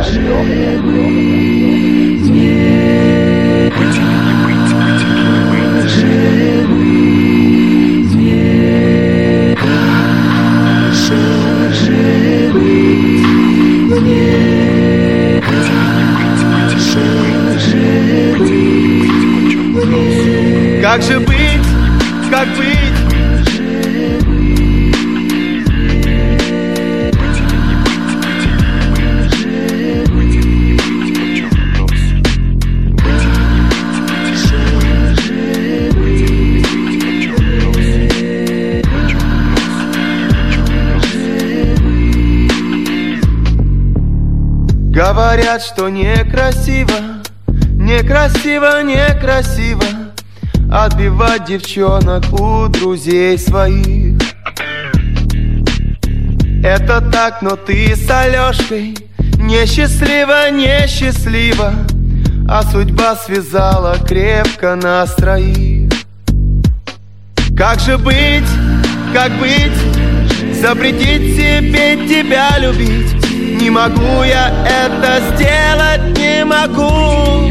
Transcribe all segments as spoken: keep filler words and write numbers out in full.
Как же быть, как быть? Говорят, что некрасиво, некрасиво, некрасиво отбивать девчонок у друзей своих. Это так, но ты с Алёшкой несчастлива, несчастлива, а судьба связала крепко нас троих. Как же быть, как быть? Запретить себе тебя любить не могу я это сделать, не могу.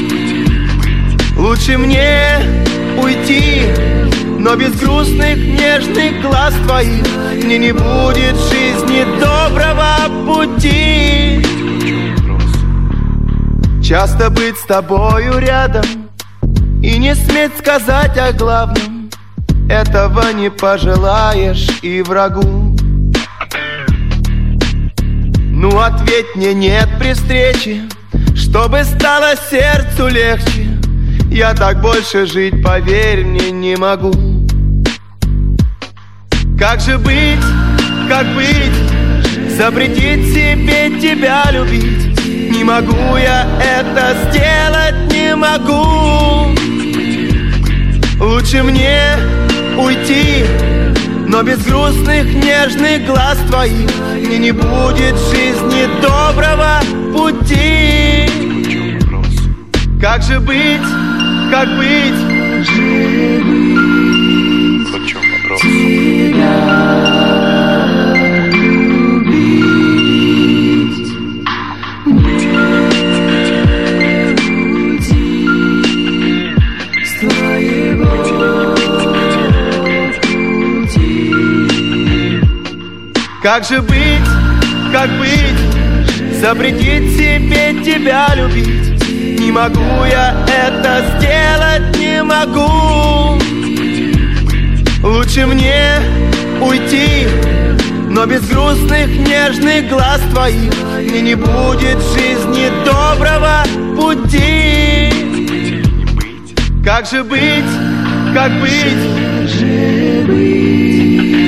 Лучше мне уйти, но без грустных нежных глаз твоих мне не будет в жизни доброго пути. Часто быть с тобою рядом и не сметь сказать о главном, этого не пожелаешь и врагу. Ну ответь мне нет при встрече, чтобы стало сердцу легче. Я так больше жить, поверь мне, не могу. Как же быть, как быть? Запретить себе тебя любить не могу я это сделать, не могу. Лучше мне уйти, но без грустных нежных глаз твоих мне не будет в жизни доброго пути. Как же быть, как быть? В чем вопрос? Как же быть, как быть? Запретить себе тебя любить не могу я это сделать, не могу. Лучше мне уйти, но без грустных нежных глаз твоих мне не будет в жизни доброго пути. Как же быть, как быть?